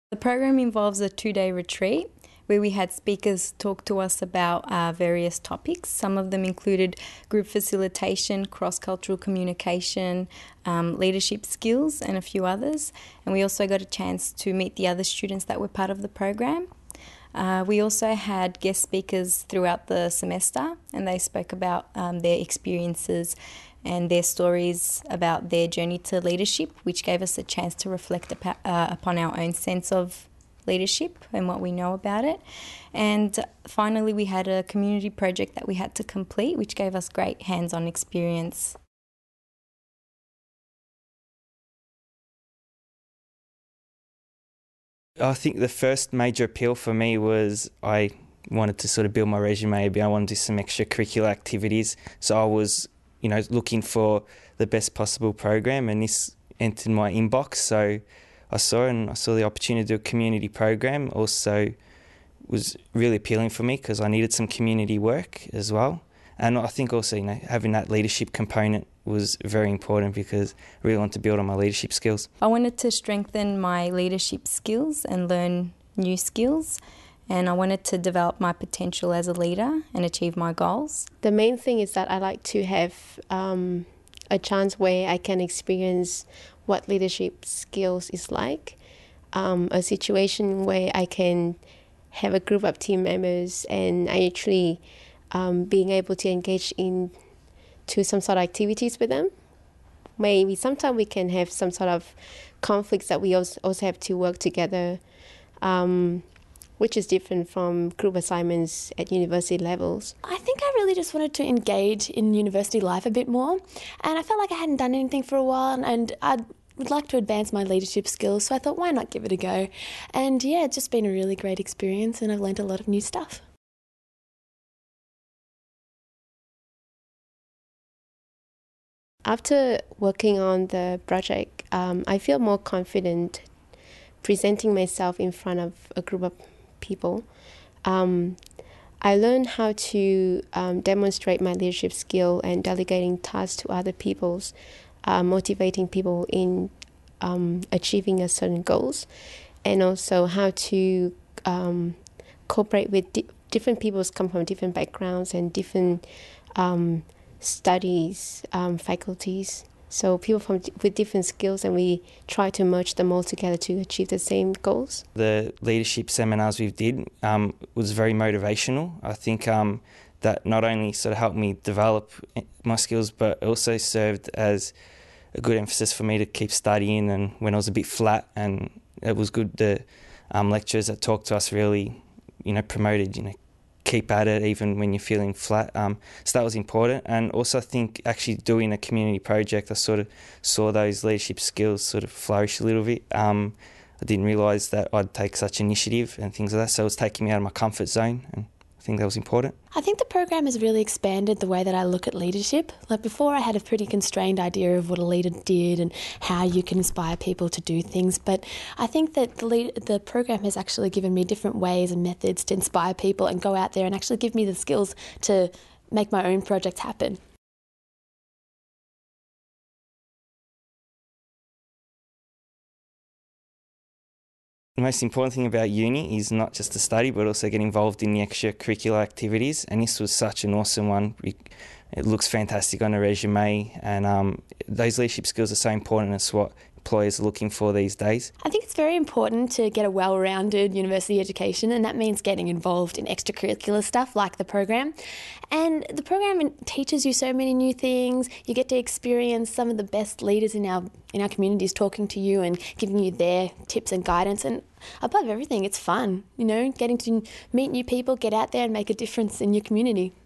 The program involves a 2-day retreat where we had speakers talk to us about various topics. Some of them included group facilitation, cross-cultural communication, leadership skills, and a few others. And we also got a chance to meet the other students that were part of the program. We also had guest speakers throughout the semester, and they spoke about their experiences and their stories about their journey to leadership, which gave us a chance to reflect upon our own sense of leadership and what we know about it. And finally, we had a community project that we had to complete, which gave us great hands-on experience. I think the first major appeal for me was I wanted to sort of build my resume a bit. I wanted to do some extracurricular activities. So I was, looking for the best possible program, and this entered my inbox. So I saw the opportunity to do a community program. Also was really appealing for me because I needed some community work as well. And I think also, having that leadership component was very important because I really wanted to build on my leadership skills. I wanted to strengthen my leadership skills and learn new skills, and I wanted to develop my potential as a leader and achieve my goals. The main thing is that I like to have a chance where I can experience what leadership skills is like, a situation where I can have a group of team members and I actually being able to engage into some sort of activities with them. Maybe sometimes we can have some sort of conflicts that we also have to work together, which is different from group assignments at university levels. I think I really just wanted to engage in university life a bit more, and I felt like I hadn't done anything for a while, and I would like to advance my leadership skills, so I thought, why not give it a go? And yeah, it's just been a really great experience, and I've learned a lot of new stuff. After working on the project, I feel more confident presenting myself in front of a group of people. I learned how to demonstrate my leadership skill and delegating tasks to other people's, motivating people in achieving a certain goals, and also how to cooperate with different people come from different backgrounds and different studies, faculties. So people with different skills, and we try to merge them all together to achieve the same goals. The leadership seminars we did was very motivational. I think that not only sort of helped me develop my skills, but also served as a good emphasis for me to keep studying. And when I was a bit flat, and it was good, the lecturers that talked to us really, promoted, keep at it even when you're feeling flat. So that was important. And also I think actually doing a community project, I sort of saw those leadership skills sort of flourish a little bit. I didn't realise that I'd take such initiative and things like that, so it was taking me out of my comfort zone, and I think that was important. I think the program has really expanded the way that I look at leadership. Like before, I had a pretty constrained idea of what a leader did and how you can inspire people to do things. But I think that the program has actually given me different ways and methods to inspire people and go out there and actually give me the skills to make my own projects happen. The most important thing about uni is not just to study, but also get involved in the extracurricular activities. And this was such an awesome one. It looks fantastic on a resume, and those leadership skills are so important. It's what employers are looking for these days. I think it's very important to get a well-rounded university education, and that means getting involved in extracurricular stuff like the program. And the program teaches you so many new things. You get to experience some of the best leaders in our communities talking to you and giving you their tips and guidance. And above everything, it's fun, getting to meet new people, get out there and make a difference in your community.